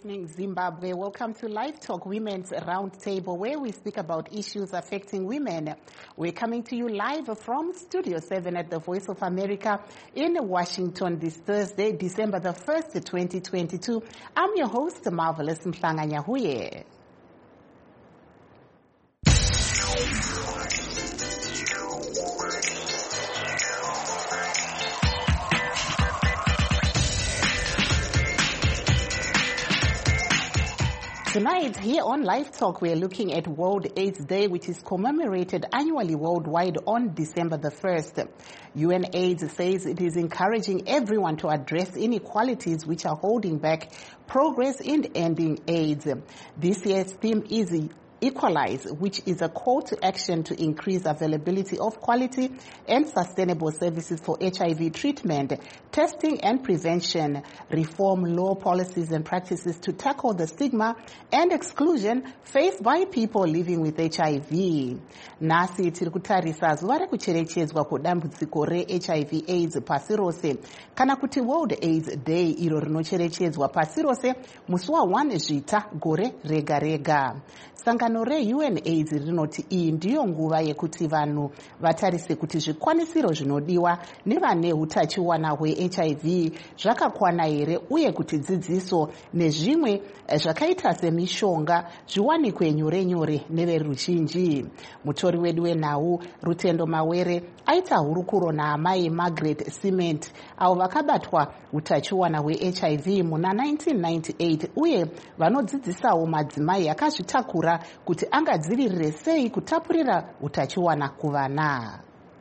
evening, Zimbabwe. Welcome to Live Talk Women's Roundtable, where we speak about issues affecting women. We're coming to you live from Studio 7 at the Voice of America in Washington this Thursday, December the 1st, 2022. I'm your host, Marvelous Mhlanga Nyahuye. Tonight, here on Live Talk, we're looking at World AIDS Day, which is commemorated annually worldwide on December the 1st. UNAIDS says it is encouraging everyone to address inequalities which are holding back progress in ending AIDS. This year's theme is Equalize, which is a call to action to increase availability of quality and sustainable services for HIV treatment, testing and prevention, reform law policies and practices to tackle the stigma and exclusion faced by people living with HIV. Nasi tiri kutarisa zuva rekucherechedzwa kudambudziko re-HIV AIDS pasi rose, kana kuti World AIDS Day iro rinocherechedzwa pasi rose musi wa1 Zvita gore rega rega. Sangano re-UNAIDS rinoti iyi ndiyo nguva yekuti vanhu vatarise kuti zvikwanisiro zvinodiwa nevane utachiwana hwe-HIV zvakakwana here, uye kuti dzidziso nezvimwe zvakaita semishonga zviwanikwe nyore nyore neveruzhinji. Mutori wedu wenhau Rutendo Mawere aita hurukuro naamai Margaret Cement avo vakabatwa utachiwana hwe-HIV muna 1998 uye vanodzidzisawo madzimai akazvitakura kuti angadzivirire sei kutapurira utachiwana kuvana.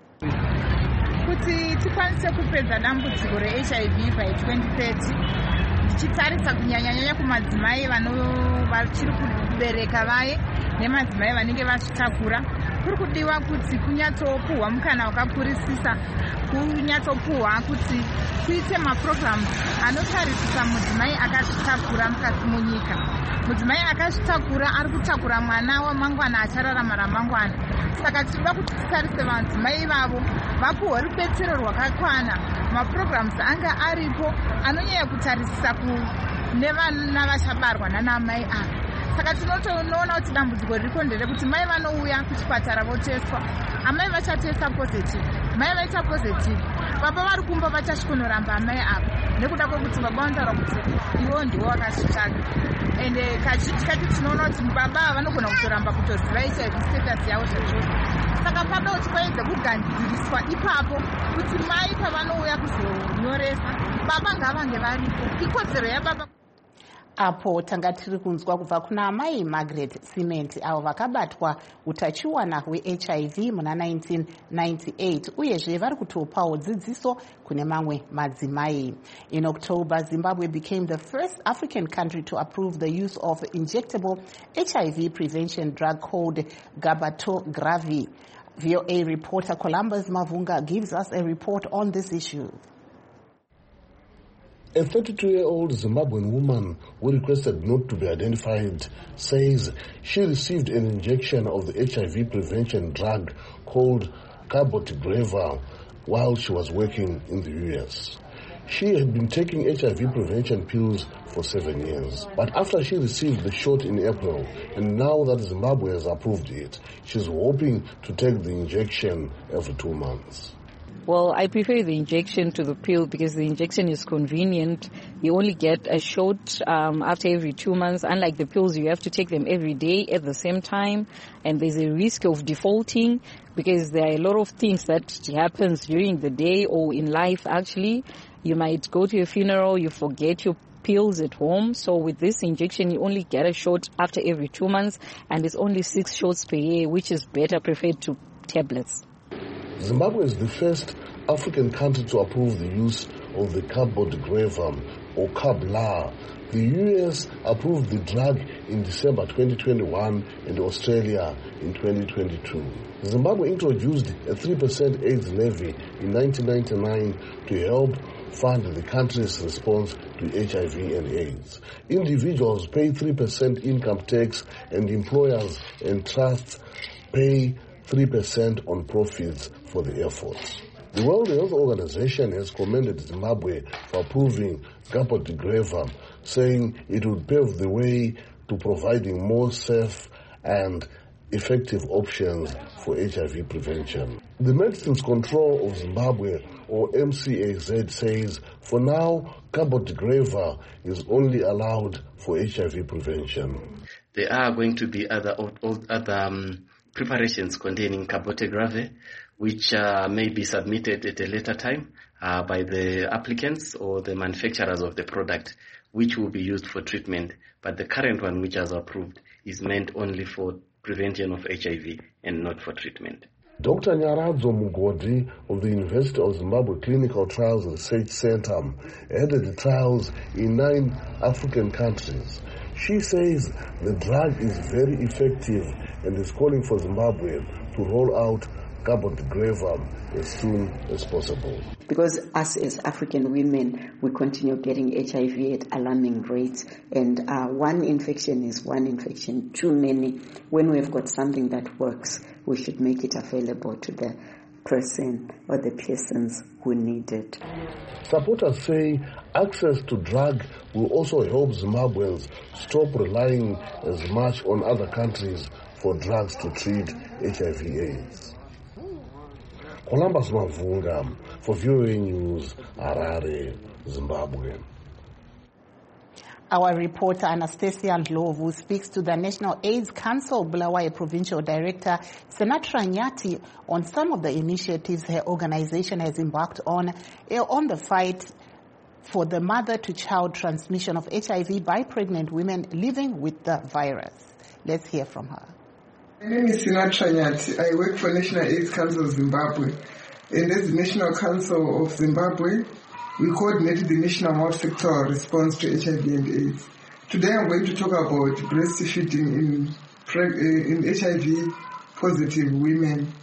Kuti tikwanise kupedza dambudziko re-HIV by 2030, ndichitarisa kunyanya kumadzimai vachiri kubereka vaye nemadzimai vanenge vazvitakura, kuri kudiwa kuti kunyatsopuhwa mukana wakapurisisa, kunyatsopuhwa kuti kuite maprograms anotarisisa mudzimai akazvitakura mukati munyika. Mudzimai akazvitakura ari kutakura mwana wamangwana achararama ramangwana. Saka tinoda kuti titarise vadzimai vavo vapuhwe rubetsero rwakakwana, maprograms anga aripo anonyanya kutarisisa nevana vachabarwa nanamai ava. Saka tinotoona kuti dambudziko ririko nderekuti mai vanouya kuchipatara voteswa, amai vachatesta positive, mai vaita positive, baba vari kumba vachasvikonoramba amai ava nekuda kwekuti baba vanotaura kuti iwo ndiwo wakazvitsvaga. Ende kati tinoona kuti baba vanogona kutoramba kutoziva HIV status yavo zvachose. Saka pado kuti paedze kugandziriswa ipapo kuti mai pavanouya kuzonyoresa, baba ngavange varipo, ikodzero yababa. Apo tanga tiri kunzwa kubva kuna amai Margaret Cement avo vakabatwa utachiwana hwe-HIV muna 1998 uyezve vari kutopawo dzidziso kune mamwe madzimai. In October, Zimbabwe became the first African country to approve the use of injectable HIV prevention drug called Gabapentin. VOA reporter Columbus Mavunga gives us a report on this issue. A 32-year-old Zimbabwean woman who requested not to be identified says she received an injection of the HIV prevention drug called Gabapentin while she was working in the US. She had been taking HIV prevention pills for 7 years. But after she received the shot in April, and now that Zimbabwe has approved it, she's hoping to take the injection every 2 months. Well, I prefer the injection to the pill because the injection is convenient. You only get a shot after every 2 months. Unlike the pills, you have to take them every day at the same time. And there's a risk of defaulting because there are a lot of things that happens during the day or in life, actually. You might go to a funeral, you forget your pills at home. So with this injection, you only get a shot after every 2 months. And it's only 6 shots per year, which is better preferred to tablets. Zimbabwe is the first African country to approve the use of the Gabapentin or Kabla. The US approved the drug in December 2021 and Australia in 2022. Zimbabwe introduced a 3% AIDS levy in 1999 to help fund the country's response to HIV and AIDS. Individuals pay 3% income tax and employers and trusts pay 3% on profits for the efforts. The World Health Organization has commended Zimbabwe for approving Gabapentin saying it would pave the way to providing more safe and effective options for HIV prevention. The Medicines Control of Zimbabwe, or MCAZ, says for now, cabotegravir is only allowed for HIV prevention. There are going to be other preparations containing cabotegravir, which may be submitted at a later time by the applicants or the manufacturers of the product, which will be used for treatment. But the current one, which is approved, is meant only for prevention of HIV and not for treatment. Dr. Nyaradzo Mugodi of the University of Zimbabwe Clinical Trials Research Center headed the trials in 9 African countries. She says the drug is very effective and is calling for Zimbabwe to roll out cabotegravir as soon as possible. Because us as African women, we continue getting HIV at alarming rates, and one infection is one infection too many. When we've got something that works, we should make it available to the person or the persons who need it. Supporters say access to drug will also help Zimbabweans stop relying as much on other countries for drugs to treat HIV/AIDS. Columbus Mavunga for VOA News, Harare, Zimbabwe. Our reporter Anastasia Ndlovu speaks to the National AIDS Council Bulawayo Provincial Director Sinatra Nyati on some of the initiatives her organization has embarked on the fight for the mother-to-child transmission of HIV by pregnant women living with the virus. Let's hear from her. My name is Sinatra Nyati. I work for National AIDS Council of Zimbabwe. And as the National Council of Zimbabwe, we coordinate the national multi-sectoral response to HIV and AIDS. Today I'm going to talk about breastfeeding in HIV-positive women.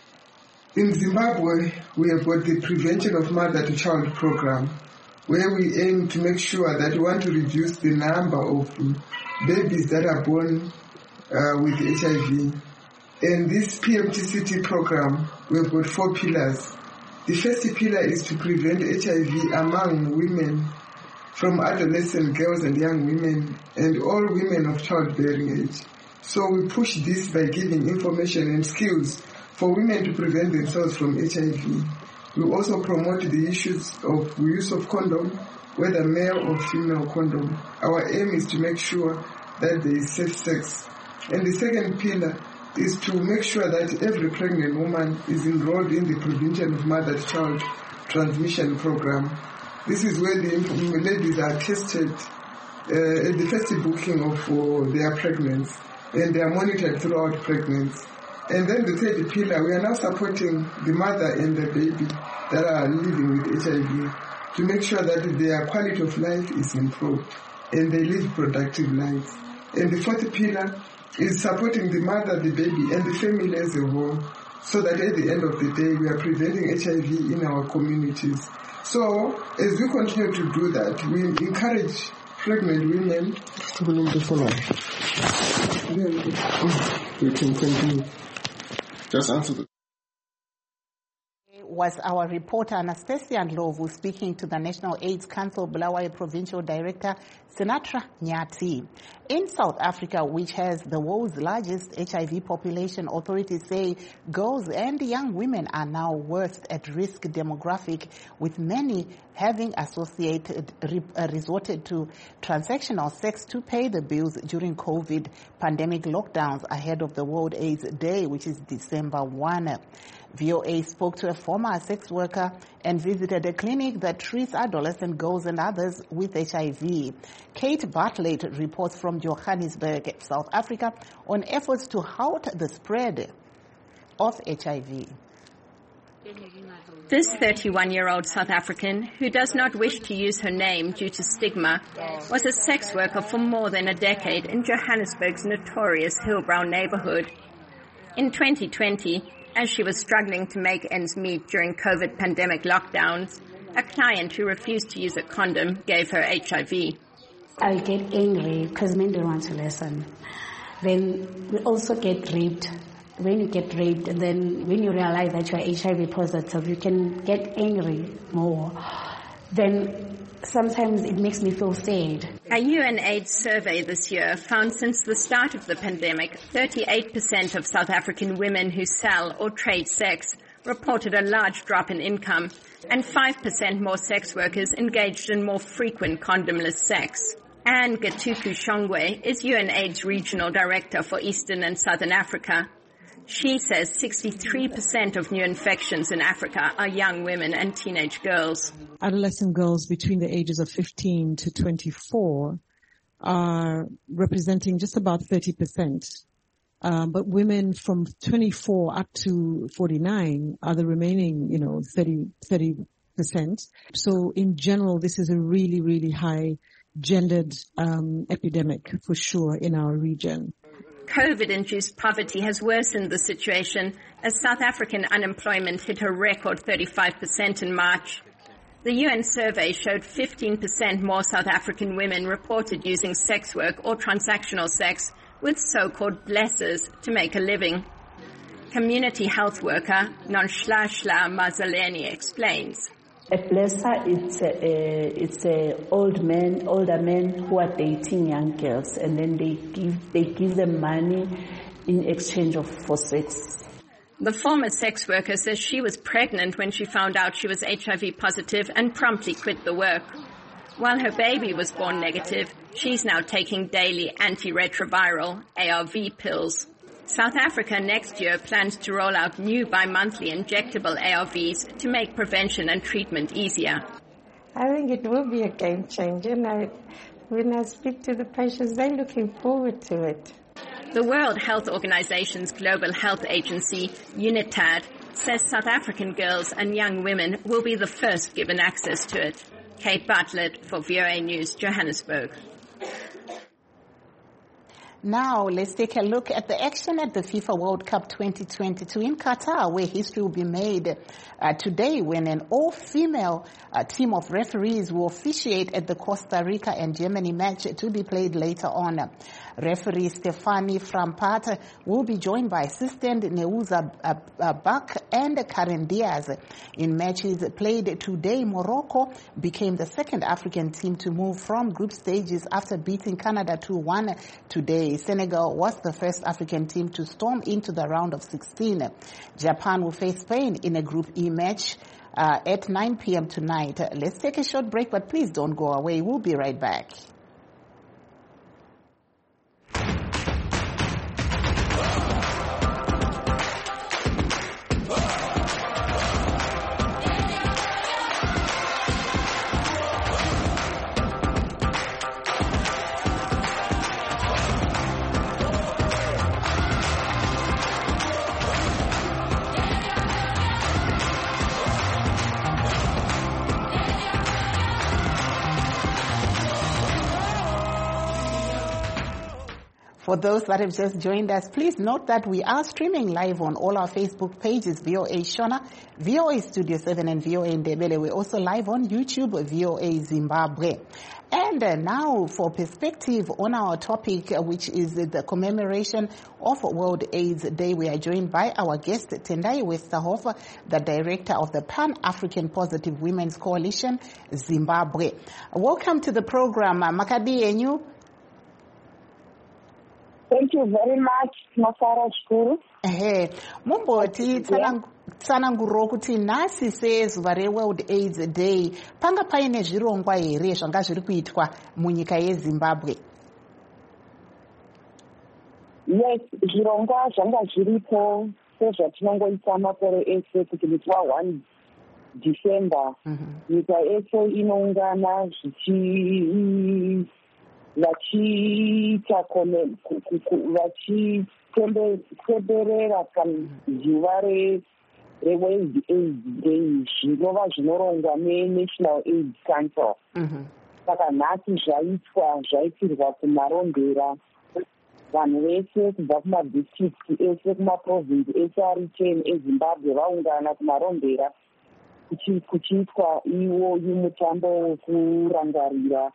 In Zimbabwe, we have got the Prevention of Mother-to-Child program, where we aim to make sure that we want to reduce the number of babies that are born with HIV. In this PMTCT program, we've got 4 pillars. The first pillar is to prevent HIV among women, from adolescent girls and young women, and all women of childbearing age. So we push this by giving information and skills for women to prevent themselves from HIV. We also promote the issues of use of condom, whether male or female condom. Our aim is to make sure that there is safe sex. And the second pillar is to make sure that every pregnant woman is enrolled in the Prevention of Mother-to-Child Transmission program. This is where the ladies are tested at the first booking of their pregnancy, and they are monitored throughout pregnancy. And then the third pillar, we are now supporting the mother and the baby that are living with HIV to make sure that their quality of life is improved and they live productive lives. And the fourth pillar is supporting the mother, the baby, and the family as a whole, so that at the end of the day, we are preventing HIV in our communities. So, as we continue to do that, we encourage pregnant women. You can continue. Just answer the was our reporter Anastasia Ndlovu speaking to the National AIDS Council Bulawayo Provincial Director Sinatra Nyati. In South Africa, which has the world's largest HIV population, authorities say girls and young women are now worst at risk demographic, with many having resorted to transactional sex to pay the bills during COVID pandemic lockdowns ahead of the World AIDS Day, which is December 1. VOA spoke to a former sex worker and visited a clinic that treats adolescent girls and others with HIV. Kate Bartlett reports from Johannesburg, South Africa, on efforts to halt the spread of HIV. This 31-year-old South African, who does not wish to use her name due to stigma, was a sex worker for more than a decade in Johannesburg's notorious Hillbrow neighborhood. In 2020, as she was struggling to make ends meet during COVID pandemic lockdowns, a client who refused to use a condom gave her HIV. I get angry because men don't want to listen. Then we also get raped. When you get raped, and then when you realize that you are HIV positive, you can get angry more. Then sometimes it makes me feel sad. A UNAIDS survey this year found since the start of the pandemic, 38% of South African women who sell or trade sex reported a large drop in income, and 5% more sex workers engaged in more frequent condomless sex. Anne Gatuku Shongwe is UNAIDS Regional Director for Eastern and Southern Africa. She says 63% of new infections in Africa are young women and teenage girls. Adolescent girls between the ages of 15 to 24 are representing just about 30%. But women from 24 up to 49 are the remaining, 30%. So in general, this is a really, really high gendered epidemic for sure in our region. COVID-induced poverty has worsened the situation as South African unemployment hit a record 35% in March. The UN survey showed 15% more South African women reported using sex work or transactional sex with so-called blessers to make a living. Community health worker Nonhlalala Mazaleni explains. A blesser, it's older men who are dating young girls, and then they give them money in exchange for sex. The former sex worker says she was pregnant when she found out she was HIV positive and promptly quit the work. While her baby was born negative, she's now taking daily antiretroviral ARV pills. South Africa next year plans to roll out new bi-monthly injectable ARVs to make prevention and treatment easier. I think it will be a game changer. When I speak to the patients, they're looking forward to it. The World Health Organization's Global Health Agency, UNITAD, says South African girls and young women will be the first given access to it. Kate Bartlett for VOA News, Johannesburg. Now, let's take a look at the action at the FIFA World Cup 2022 in Qatar, where history will be made today when an all-female team of referees will officiate at the Costa Rica and Germany match to be played later on. Referee Stefani Frampart will be joined by assistant Neuza Bak and Karen Diaz. In matches played today, Morocco became the second African team to move from group stages after beating Canada 2-1 today. Senegal was the first African team to storm into the round of 16. Japan will face Spain in a Group E match at 9 p.m. tonight. Let's take a short break, but please don't go away. We'll be right back. For those that have just joined us, please note that we are streaming live on all our Facebook pages, VOA Shona, VOA Studio 7 and VOA Ndebele. We're also live on YouTube, VOA Zimbabwe. And now for perspective on our topic, which is the commemoration of World AIDS Day, we are joined by our guest, Tendai Westerhofer, the director of the Pan-African Positive Women's Coalition, Zimbabwe. Welcome to the program, Makadi Enyu. Thank you very much, Masara Shkuru. Mumboti tsananguro kuti nhasi sezuva reWorld AIDS Day panga paine zvirongwa here zvanga zviri kuitwa munyika yeZimbabwe? Yes, zvirongwa zvanga zviripo sezvatinongoita makore ese kuti musi wa1 December nyika ese inoungana vachipemberera zuva reWorld AIDS Day zvinova zvinorongwa neNational AIDS Council. Saka nhasi zvaitirwa kumarondera vanhu vese kubva kumadistrict ese kumaprovince ese ari 10 eZimbabwe vaungana kumarondera kuchiitwa iwo mutambo wekurangarira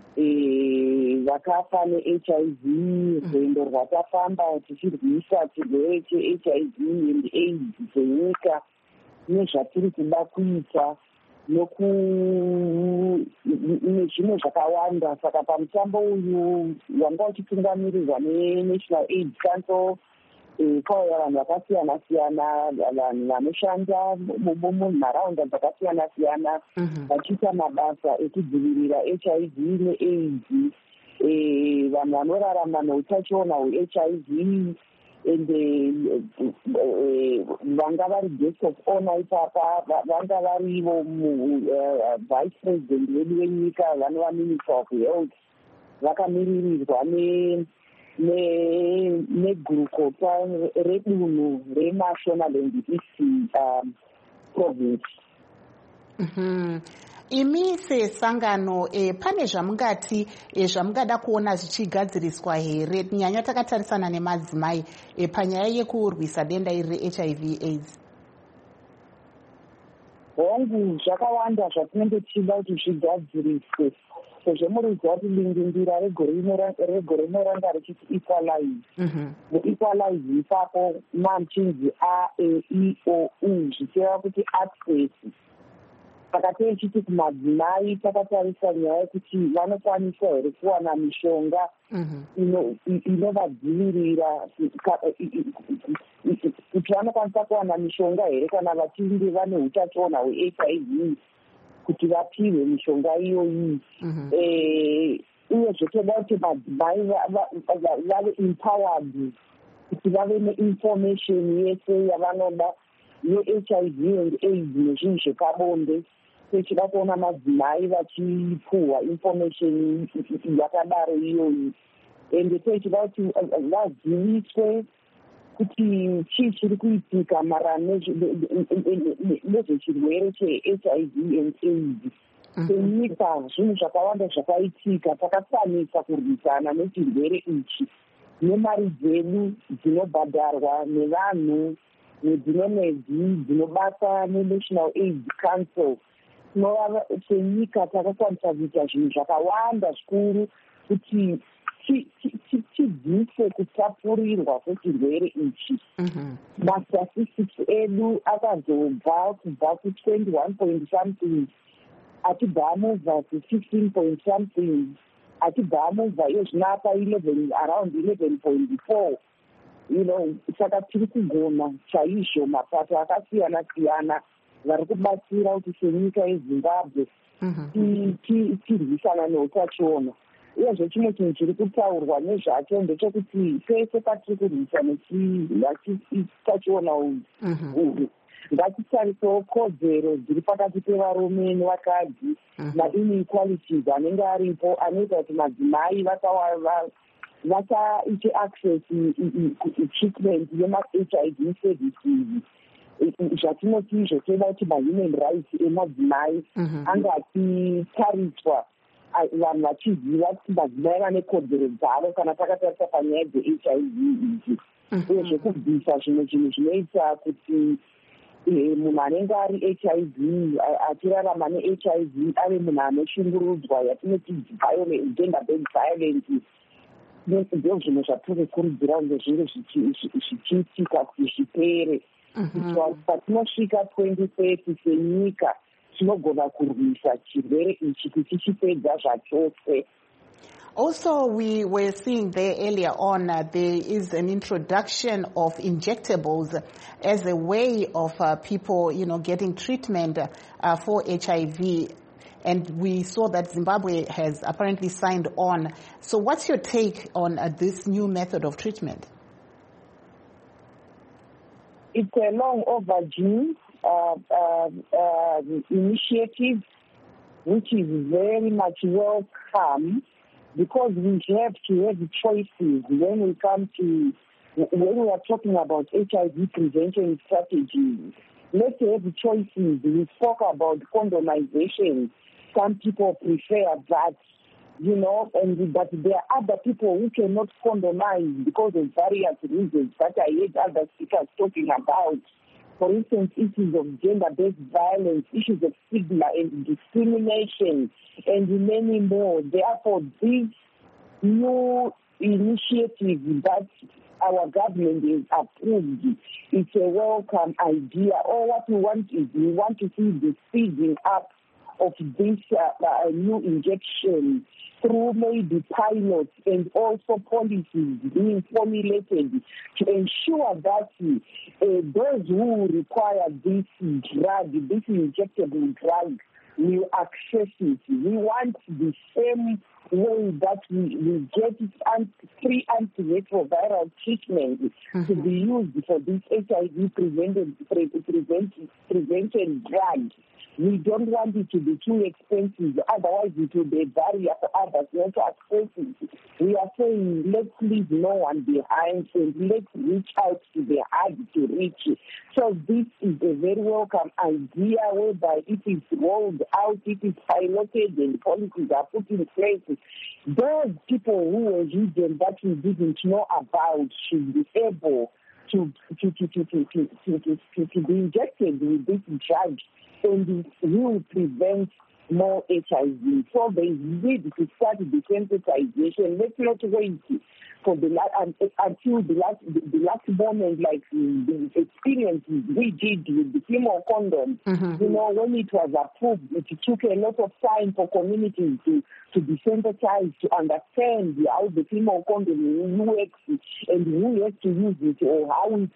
vakafa neHIV, rwendo rwakafamba tichirwisa chirwere cheHIV and AIDS dzenyika nezvatiri kuda kuita nezvimwe zvakawanda. Saka pamutambo uyu wanga uchitungamirirwa neNational AIDS Council kwauya vanhu vakasiyana-siyana, vanhu vanoshanda munharaunda dzakasiyana-siyana vachiita mabasa ekudzivirira HIV neAIDS, vanhu vanorarama neutachiona hweHIV, ende vanga vari guest of honor ipapa, vanga varivo vice president vedu venyika vanova minister of health, vakamiririrwa negurukota redunhu reMashonaland East province. Imi sesangano pane zvamungati zvamungada kuona zvichigadziriswa here nyanya takatarisana nemadzimai panyaya yekurwisa denda iri reHIV AIDS? Hongu zvakawanda zvatinenge tichida kuti zvigadziriswe, sezvo muriziva kuti dingindira regore rinoranga richiti equalize. Muequalize ipapo machinzi AEIOU zvichireva kuti access. Saka tichiti kumadzimai takatarisa nyaya yekuti vanokwanisa here kuwana mishonga inovadzivirira, kuti vanokwanisa kuwana mishonga here kana vachinge vane utachiona hweHIV, kuti vapihwe mishonga iyoyi. Uyezve toda kuti madzimai vave empowered, kuti vave neinformation yese yavanoda yeHIV and AIDS nezvinhu zvepabonde. Tichida kuona madzimai vachipuhwa information yakadaro iyoyi, ende tichida kuti vaziviswe kuti chii chiri kuitika maererano nezvechirwere cheHIV and AIDS. Senyika zvinhu zvakawanda zvakaitika, takakwanisa kurwisana nechirwere ichi nemari dzedu dzinobhadharwa nevanhu nedzimwe mwedzi dzinobata neNational AIDS Council. Tinova senyika takakwanisa kuita zvinhu zvakawanda zvikuru kuti tidzise kutapurirwa kwechirwere ichi. Mastatistics edu akazobva kubva ku21 point something achibva amubva ku15 point something achibva amubva iyo zvinapa around 11.4. Saka tiri kugona chaizvo mapato akasiyana-siyana vari kubatsira kuti senyika yeZimbabwe tirwisana neutachiona. Uyezve chimwe chinhu chiri kutaurwa nezvacho ndechekuti pese patiri kurwisa neutachiona uhu ngatitarisewo kodzero dziri pakati pevarume nevakadzi mainequalities anenge aripo anoita kuti madzimai vachaite access treatment yemaHIV services. Zvatinoti izvo toda kuti mahuman rights emadzimai anga achitariswa, vanhu vachiziva kuti madzimai vane kodzero dzavo kana takatarisa panyaya dzeHIV idzi. Uyezve kubvisa zvimwe zvinhu zvinoita kuti munhu anenge ari HIV achirarama neHIV ave munhu anoshungurudzwa, yatinoti gender based violence. Ndizvo zvinhu zvatiri kukurudzira kunge zvinge zvichiitika kuti zvipere. Patinosvika 2030 senyika tinogona kurwisa chirwere ichi kuti chipedza zvachose. Also, we were seeing there earlier on, there is an introduction of injectables as a way of people, getting treatment for HIV. And we saw that Zimbabwe has apparently signed on. So what's your take on this new method of treatment? It's a long overdue initiative, which is very much welcome, because we have to have choices when we are talking about HIV prevention strategies. Let's have choices. We spoke about condomization. Some people prefer that, but there are other people who cannot condomize because of various reasons that I heard other speakers talking about. For instance, issues of gender-based violence, issues of stigma and discrimination, and many more. Therefore, this new initiative that our government has approved, it's a welcome idea. All what we want is we want to see the speeding up of this new injection through maybe pilots and also policies being formulated to ensure that those who require this drug, this injectable drug, will access it. We want the same way that we get free antiretroviral treatment to be used for this HIV prevention drug. We don't want it to be too expensive, otherwise it will be a barrier for others not to access it. We are saying let's leave no one behind and let's reach out to the hard to reach. So this is a very welcome idea whereby it is rolled out, it is piloted and policies are put in place. Those people who were hidden that we didn't know about should be able to be injected with this drug, and it will prevent more HIV. So they need to start the sensitization. Let's not wait for until the last moment, like the experiences we did with the female condom. You know, when it was approved, it took a lot of time for communities to be sensitized, to understand how the female condom works and who has to use it or how it's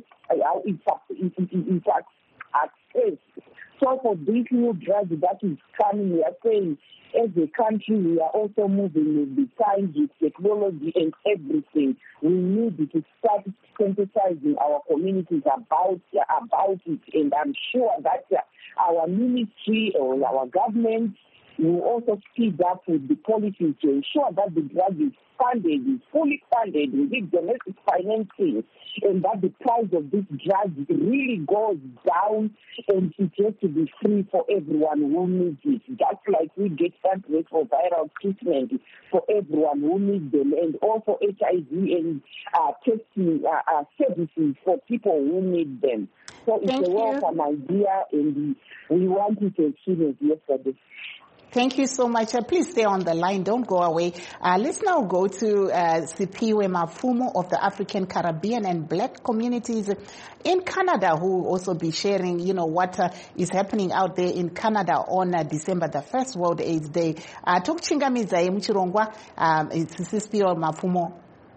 accessed. So for this new drug that is coming, we are saying as a country we are also moving with the times, with technology and everything. We need to start sensitizing our communities about it, and I'm sure that our ministry or our government will also speed up with the policies to ensure that the drug is fully funded with domestic financing, and that the price of this drug really goes down and it has to be free for everyone who needs it. Just like we get antiretroviral treatment for everyone who needs them, and also HIV and testing services for people who need them. So it's a welcome idea, and we want it as soon as yesterday. Thank you so much. Please stay on the line. Don't go away. Let's now go to Sipiwe Mafumo of the African, Caribbean and Black communities in Canada, who will also be sharing, what is happening out there in Canada on December the 1st, World AIDS Day. Tokuchingamiza muchirongwa, Sipiwe Mafumo.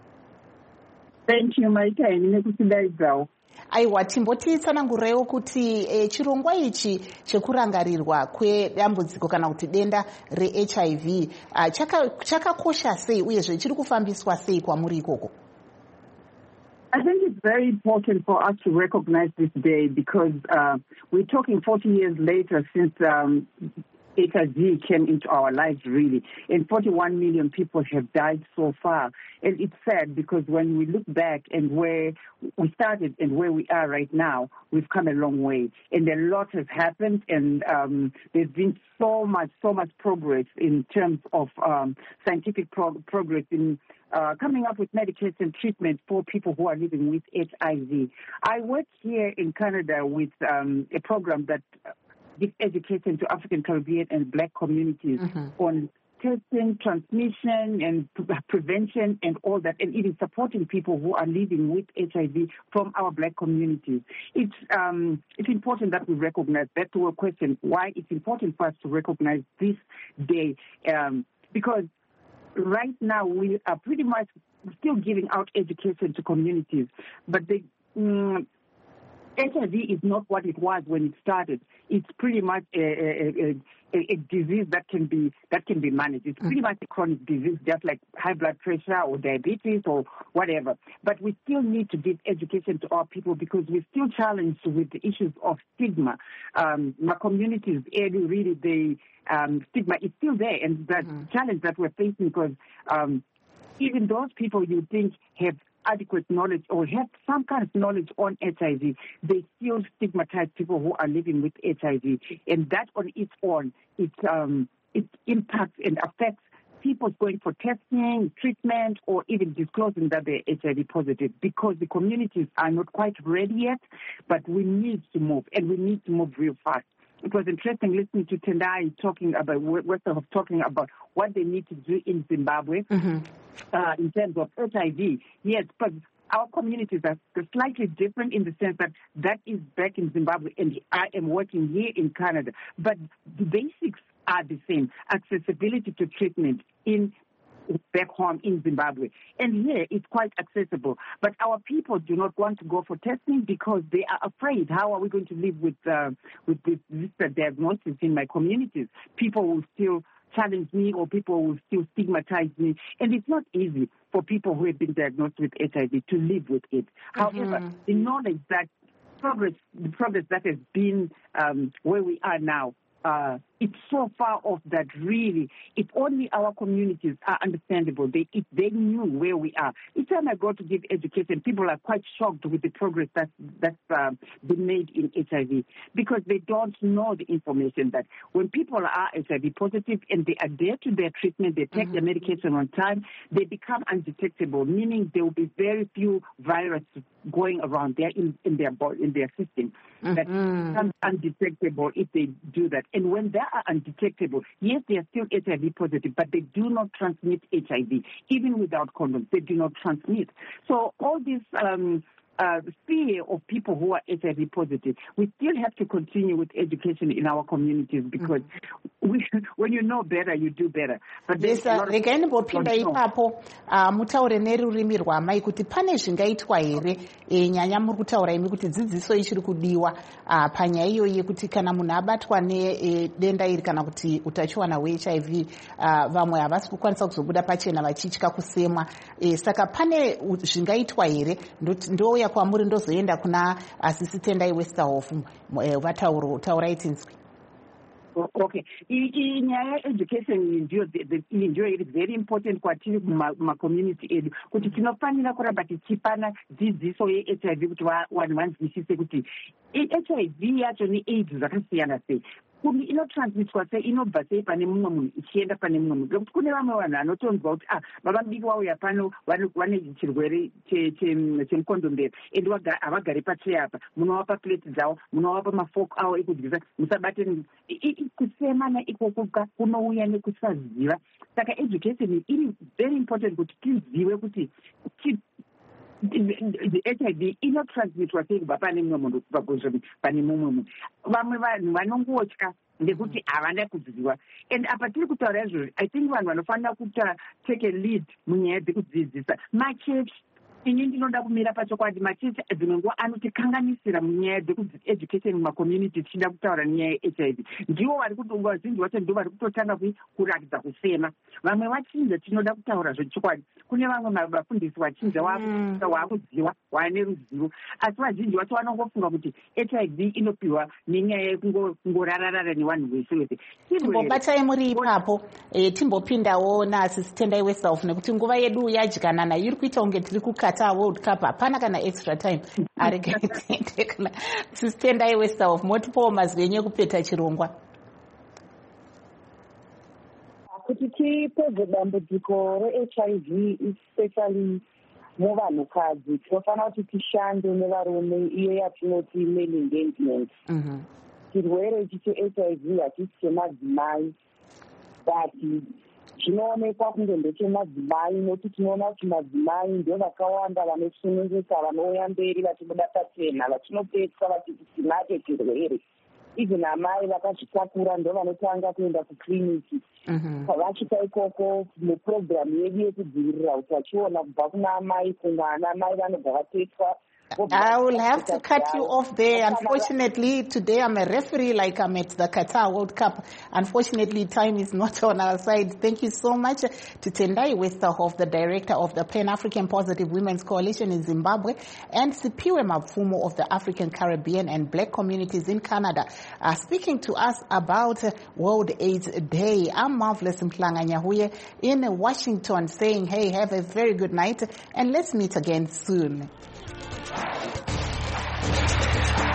Thank you, Maika. Aiwa, timbotitsanangurewo kuti chirongwa ichi chekurangarirwa kwedambudziko kana kuti denda reHIV chakakosha sei uyezve chiri kufambiswa sei kwamuri ikoko? I think it's very important for us to recognize this day because we're talking 40 years later since HIV came into our lives, really, and 41 million people have died so far. And it's sad because when we look back and where we started and where we are right now, we've come a long way. And a lot has happened, and there's been so much progress in terms of scientific progress in coming up with medication treatment for people who are living with HIV. I work here in Canada with a program that gives education to African, Caribbean, and Black communities on testing, transmission, and prevention, and all that, and even supporting people who are living with HIV from our Black communities. It's important that we recognize that. To a question, why it's important for us to recognize this day, because right now we are pretty much still giving out education to communities, but the HIV is not what it was when it started. It's pretty much a disease that can be managed. It's pretty much a chronic disease, just like high blood pressure or diabetes or whatever. But we still need to give education to our people because we're still challenged with the issues of stigma. My communities, really, the stigma is still there, and that challenge that we're facing because even those people you think have adequate knowledge or have some kind of knowledge on HIV, they still stigmatize people who are living with HIV. And that on its own, it impacts and affects people going for testing, treatment, or even disclosing that they're HIV positive because the communities are not quite ready yet, but we need to move, and we need to move real fast. It was interesting listening to Tendai talking about what they need to do in Zimbabwe in terms of HIV. Yes, but our communities are slightly different in the sense that is back in Zimbabwe and I am working here in Canada. But the basics are the same. Accessibility to treatment back home in Zimbabwe. And here it's quite accessible. But our people do not want to go for testing because they are afraid. How are we going to live with this diagnosis in my communities? People will still challenge me or people will still stigmatize me. And it's not easy for people who have been diagnosed with HIV to live with it. However, the knowledge that the progress that has been where we are now, it's so far off that really, if only our communities are understandable, if they knew where we are. Each time I go to give education, people are quite shocked with the progress that's been made in HIV because they don't know the information that when people are HIV positive and they adhere to their treatment, they take their medication on time, they become undetectable, meaning there will be very few viruses going around there in their body, in their system that becomes undetectable if they do that. And when they are undetectable, yes, they are still HIV positive, but they do not transmit HIV. Even without condoms, they do not transmit. So all this fear of people who are HIV positive, we still have to continue with education in our communities because when you know better, you do better. But regai ndimbopinda ipapo mutaure nerurimi rwamai kuti pane zvingaitwa here nyanya muri kutaura imi kuti dzidziso ichiri kudiwa panyaya iyoyi yekuti kana munhu abatwa nedenda iri kana kuti utachiwana hweHIV vamwe havasi kukwanisa kuzobuda pachena vachitya kusemwa saka pane zvingaitwa here ndouya kwamuri ndozoenda kuna asisitendai Westerhoff vataurai tinzwi. Okay. Inyaya education ndiyo iri very important kwatiri kumacommunity edu kuti tinofanira kuramba tichipana dzidziso yeHIV kuti vanhu vanzwisise kuti HIV yacho neAIDS zvakasiyana sei. Inotransmitwa sei, inobva sei pane mumwe munhu ichienda pane mumwe munhu. Ngekuti kune vamwe vanhu vanotonzwa kuti baba mudiki wauya pano vane chirwere chemukondombera ende havagari pacheya apa, munovapa plate dzavo, munovapa mafoku avo ekudyisa, musabate kusemana ikoko kunouya nekusaziva. Saka education iri very important kuti tizive kuti the HIV inotransmitwa sei kubva pane mumwe munhu kubva pane mumwe munhu. Vamwe vanhu vanongotya ndekuti havana kudzidziwa. And apa tiri kutaura izvozvo, I think vanhu vanofanira take a lead munyaya dzekudzidzisa. Machechi ini ndinoda kumira pachokwadi, machechi dzimwe nguva anotikanganisira munyaya dzekueducation mumacommunity tichida kutaura nyaya yeHIV. Ndivo vari kuti nguva zhinji vacho ndivo vari kutotanga kurakidza kusema. Vamwe vachinja tinoda kutaura zvechokwadi. Kune vamwe vafundisi vachinja waakuziva, waane ruzivo. Asi vazhinji vacho vanongofunga kuti HIV inopiwa nenyaya yekungorararara nevanhu vese vese. Timbobatai muri ipapo timbopindawo naasisitendai Westerhoff nekuti nguva yedu yadyana nayo iri kuita kunge tiri kukata World Cup, hapana kana extra time aregaitendekana. Asisitendai Westerhoff, motipawo mazwi enyu ekupeta chirongwa. Kuti tipedze dambudziko reHIV especially muvanhukadzi tinofanira kuti tishande nevarume, iyo yatinoti male engagement. Chirwere ichi cheHIV hachisi chemadzimai but chinoonekwa kunge ndechemadzimai nokuti tinoona kuti madzimai ndio vakawanda vanosununguka, vanouya mberi vachibuda pachena, vachinopedzwa vachiti tinake chirwere. Even amai vakazvitakura ndo vanotanga kuenda kukiriniki. Vachita ikoko muprogiramu yedu yekudzivirira utachiona kubva kuna amai kumwana, amai vanobva vapedzwa. I will have to cut you off there. Unfortunately, today I'm a referee like I'm at the Qatar World Cup. Unfortunately, time is not on our side. Thank you so much to Tendai Westerhoff, the director of the Pan-African Positive Women's Coalition in Zimbabwe, and Sipiwe Mapfumo of the African, Caribbean and Black communities in Canada, speaking to us about World AIDS Day. I'm Marvelous Mhlanga-Nyahuye in Washington saying, hey, have a very good night and let's meet again soon.